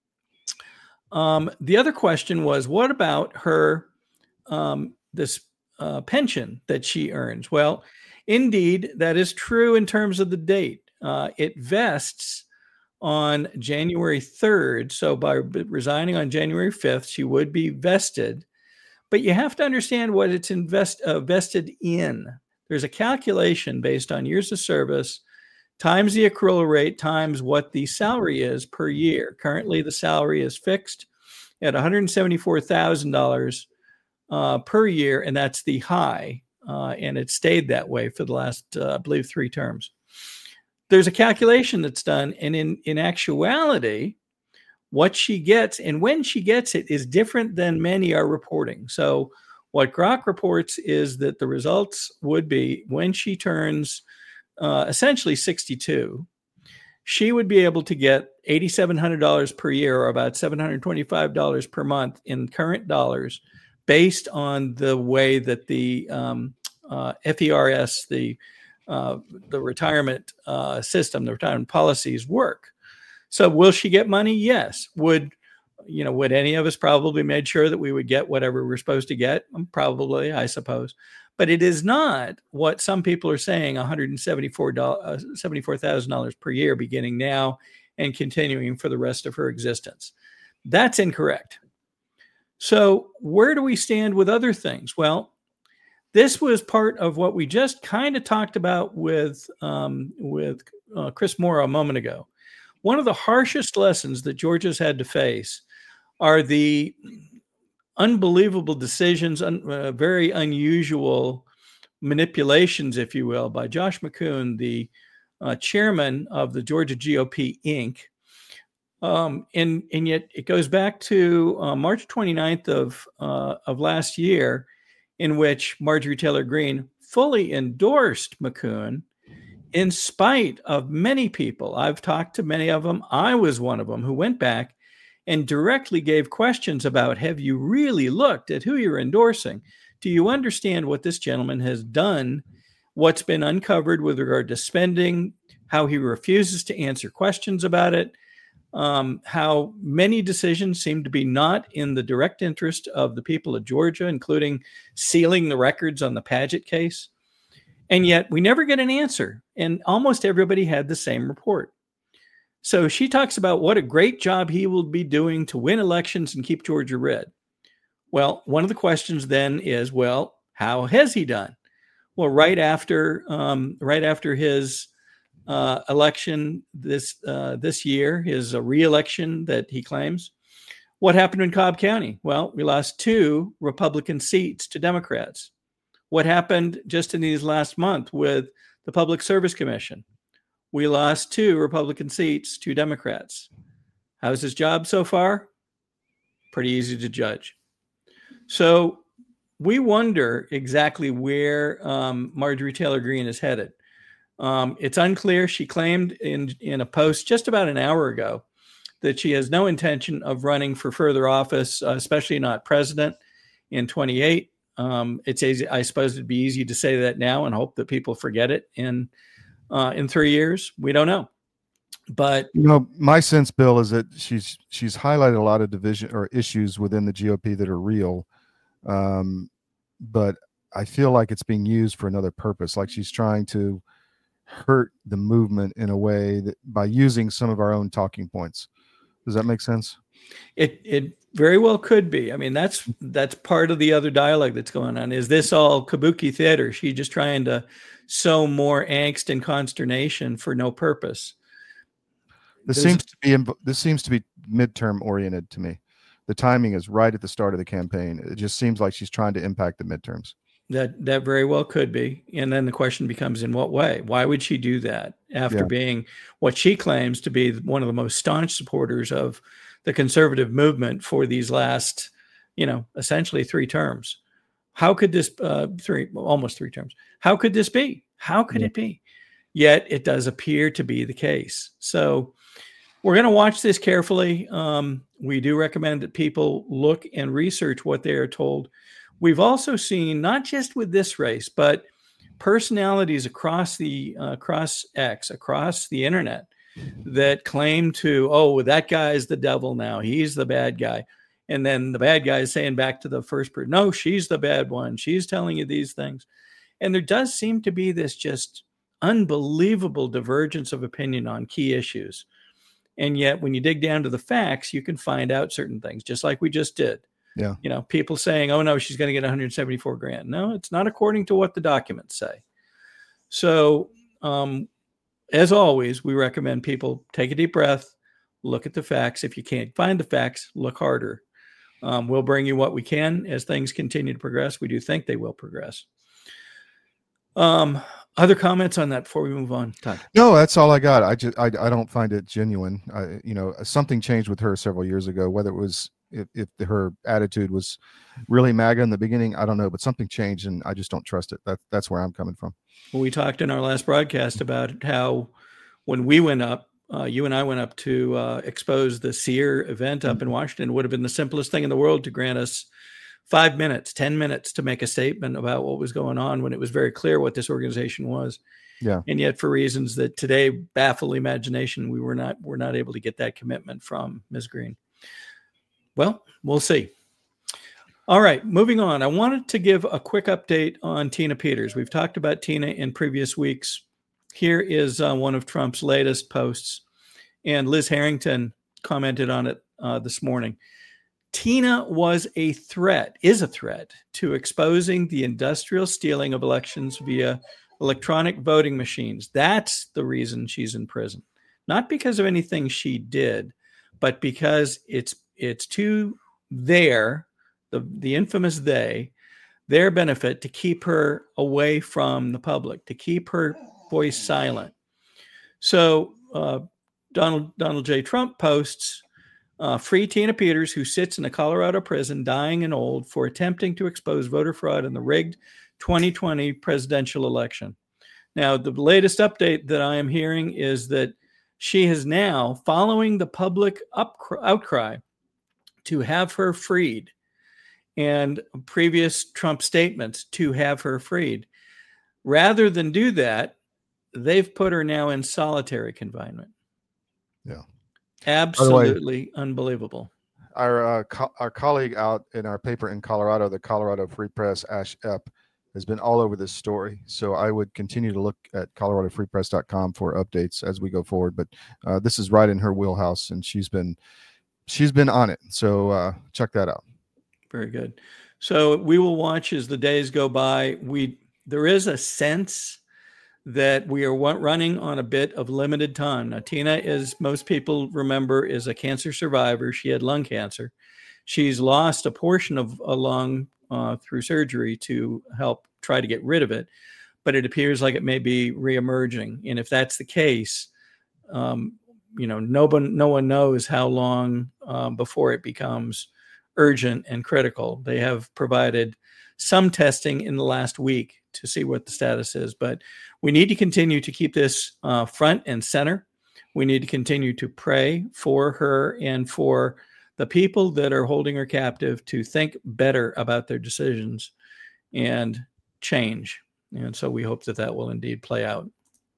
Um, the other question was, what about her, um, this uh, pension that she earns? Well, indeed, that is true in terms of the date. Uh, it vests on January third. So by resigning on January fifth, she would be vested. But you have to understand what it's invest, uh, vested in. There's a calculation based on years of service times the accrual rate times what the salary is per year. Currently, the salary is fixed at one hundred seventy-four thousand dollars uh, per year, and that's the high. Uh, and it stayed that way for the last, uh, I believe, three terms. there's a calculation that's done. And in, in actuality, what she gets and when she gets it is different than many are reporting. So what Grok reports is that the results would be when she turns uh, essentially sixty-two, she would be able to get eight thousand seven hundred dollars per year, or about seven hundred twenty-five dollars per month in current dollars, based on the way that the um, uh, F E R S, the uh, the retirement uh, system, the retirement policies work. So will she get money? Yes. Would, you know, would any of us probably made sure that we would get whatever we're supposed to get? Probably, I suppose. But it is not what some people are saying, one hundred seventy-four thousand dollars per year beginning now and continuing for the rest of her existence. That's incorrect. So where do we stand with other things? Well, this was part of what we just kind of talked about with, um, with uh, Chris Moore a moment ago. One of the harshest lessons that Georgia's had to face are the unbelievable decisions, un, uh, very unusual manipulations, if you will, by Josh McCoon, the uh, chairman of the Georgia G O P, Incorporated. Um, and, and yet it goes back to uh, March twenty-ninth of, uh, of last year, in which Marjorie Taylor Greene fully endorsed McCoon, in spite of many people. I've talked to many of them. I was one of them who went back and directly gave questions about, have you really looked at who you're endorsing? Do you understand what this gentleman has done? What's been uncovered with regard to spending, how he refuses to answer questions about it, um, how many decisions seem to be not in the direct interest of the people of Georgia, including sealing the records on the Padgett case. And yet we never get an answer. And almost everybody had the same report. So she talks about what a great job he will be doing to win elections and keep Georgia red. Well, one of the questions then is, well, how has he done? Well, right after um, right after his uh, election this uh, this year, his uh, re-election that he claims, what happened in Cobb County? Well, we lost two Republican seats to Democrats. What happened just in these last month with the Public Service Commission? We lost two Republican seats to Democrats. How's his job so far? Pretty easy to judge. So we wonder exactly where um, Marjorie Taylor Greene is headed. Um, it's unclear. She claimed in, in a post just about an hour ago that she has no intention of running for further office, uh, especially not president in twenty-eight. Um, it's easy, I suppose it'd be easy to say that now and hope that people forget it in uh, in three years. We don't know. But you know, my sense, Bill, is that she's she's highlighted a lot of division or issues within the G O P that are real. Um, but I feel like it's being used for another purpose. Like she's trying to hurt the movement in a way that by using some of our own talking points. Does that make sense? It it very well could be. I mean, that's that's part of the other dialogue that's going on. Is this all kabuki theater? She just trying to sow more angst and consternation for no purpose. This There's, seems to be this seems to be midterm oriented to me. The timing is right at the start of the campaign. It just seems like she's trying to impact the midterms. That that very well could be. And then the question becomes, in what way? Why would she do that after Yeah. being what she claims to be one of the most staunch supporters of the conservative movement for these last, you know, essentially three terms? How could this uh, three, almost three terms? How could this be? How could Yeah. it be? Yet it does appear to be the case. So we're going to watch this carefully. Um, we do recommend that people look and research what they are told. We've also seen, not just with this race, but personalities across the uh, across X, across the internet, that claim to, oh, that guy is the devil now. He's the bad guy. And then the bad guy is saying back to the first person, no, she's the bad one. She's telling you these things. And there does seem to be this just unbelievable divergence of opinion on key issues. And yet when you dig down to the facts, you can find out certain things, just like we just did. Yeah. You know, people saying, oh, no, she's going to get one hundred seventy-four grand. No, it's not according to what the documents say. So, um, as always, we recommend people take a deep breath, look at the facts. If you can't find the facts, look harder. Um, we'll bring you what we can as things continue to progress. We do think they will progress. Um, Other comments on that before we move on, Todd? No, that's all I got. I just I, I don't find it genuine. I, you know, something changed with her several years ago. Whether it was if, if her attitude was really MAGA in the beginning, I don't know, but something changed, and I just don't trust it. That that's where I'm coming from. Well, we talked in our last broadcast about how when we went up, uh, you and I went up to uh, expose the SEER event up in Washington. It would have been the simplest thing in the world to grant us five minutes, ten minutes to make a statement about what was going on when it was very clear what this organization was. Yeah. And yet for reasons that today baffle imagination, we were not, were not able to get that commitment from Miz Green. Well, we'll see. All right, moving on. I wanted to give a quick update on Tina Peters. We've talked about Tina in previous weeks. Here is uh, one of Trump's latest posts. And Liz Harrington commented on it uh, this morning. Tina was a threat, is a threat to exposing the industrial stealing of elections via electronic voting machines. That's the reason she's in prison. Not because of anything she did, but because it's it's to their, the, the infamous they, their benefit to keep her away from the public, to keep her voice silent. So uh, Donald Donald J. Trump posts, Uh, free Tina Peters, who sits in a Colorado prison, dying and old, for attempting to expose voter fraud in the rigged twenty twenty presidential election. Now, the latest update that I am hearing is that she has now, following the public up, outcry to have her freed and previous Trump statements to have her freed, rather than do that, they've put her now in solitary confinement. Yeah. Absolutely unbelievable. Our uh, co- our colleague out in our paper in Colorado, the Colorado Free Press, Ash Epp, has been all over this story. So I would continue to look at colorado free press dot com for updates as we go forward. But uh, this is right in her wheelhouse, and she's been she's been on it. So uh, check that out. Very good. So we will watch as the days go by. We there is a sense that we are running on a bit of limited time. Now, Tina, as most people remember, is a cancer survivor. She had lung cancer. She's lost a portion of a lung uh, through surgery to help try to get rid of it, but it appears like it may be reemerging. And if that's the case, um, you know, no one, no one knows how long um, before it becomes urgent and critical. They have provided some testing in the last week to see what the status is, but we need to continue to keep this uh, front and center. We need to continue to pray for her and for the people that are holding her captive to think better about their decisions and change. And so we hope that that will indeed play out.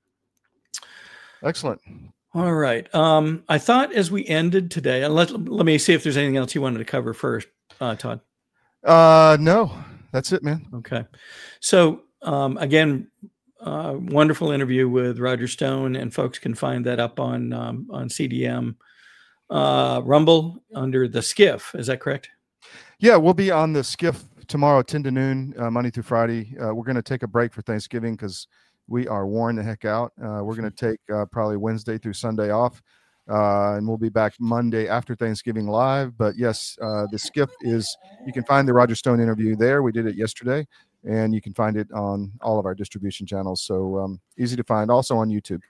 Excellent. All right. Um, I thought as we ended today, and let, let me see if there's anything else you wanted to cover first, uh, Todd. Uh, no, that's it, man. Okay. So um, again, uh, wonderful interview with Roger Stone, and folks can find that up on um, on C D M uh, Rumble under the Skiff. Is that correct? Yeah, we'll be on the Skiff tomorrow, ten to noon, uh, Monday through Friday. Uh, we're going to take a break for Thanksgiving because we are worn the heck out. Uh, we're going to take uh, probably Wednesday through Sunday off, uh, and we'll be back Monday after Thanksgiving live. But yes, uh, the Skiff is, you can find the Roger Stone interview there. We did it yesterday, and you can find it on all of our distribution channels. So um, easy to find, also on YouTube.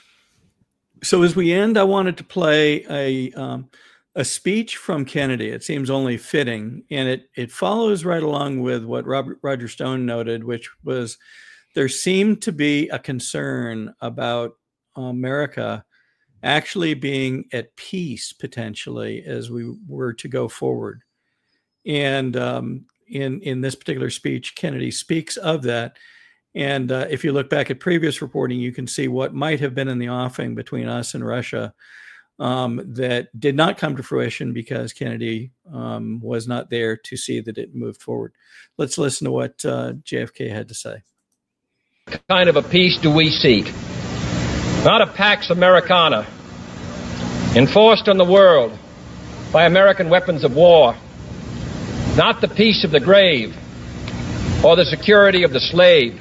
So as we end, I wanted to play a um, a speech from Kennedy. It seems only fitting, and it it follows right along with what Robert, Roger Stone noted, which was there seemed to be a concern about America actually being at peace potentially as we were to go forward. And um, in in this particular speech, Kennedy speaks of that. And uh, if you look back at previous reporting, you can see what might have been in the offing between us and Russia um, that did not come to fruition because Kennedy um, was not there to see that it moved forward. Let's listen to what uh, J F K had to say. What kind of a peace do we seek? Not a Pax Americana, enforced on the world by American weapons of war. Not the peace of the grave or the security of the slave.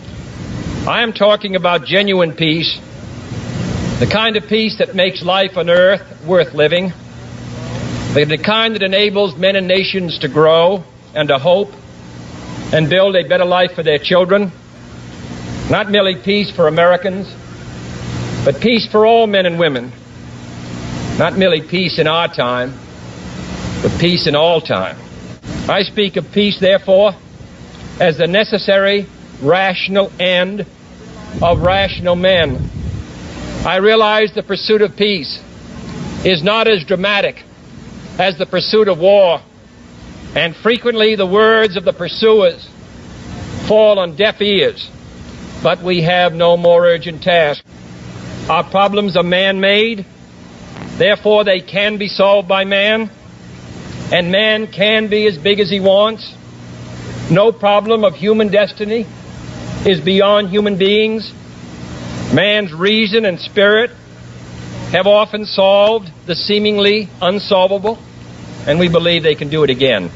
I am talking about genuine peace, the kind of peace that makes life on earth worth living, the kind that enables men and nations to grow and to hope and build a better life for their children, Not merely peace for Americans, but peace for all men and women. Not merely peace in our time, but peace in all time. I speak of peace, therefore, as the necessary, rational end of rational men. I realize the pursuit of peace is not as dramatic as the pursuit of war, and frequently the words of the pursuers fall on deaf ears. But we have no more urgent task. Our problems are man-made, therefore they can be solved by man, and man can be as big as he wants. No problem of human destiny is beyond human beings. Man's reason and spirit have often solved the seemingly unsolvable, and we believe they can do it again.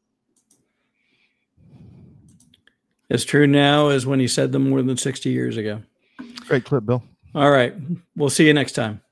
As true now as when he said them more than sixty years ago. Great clip, Bill. All right. We'll see you next time.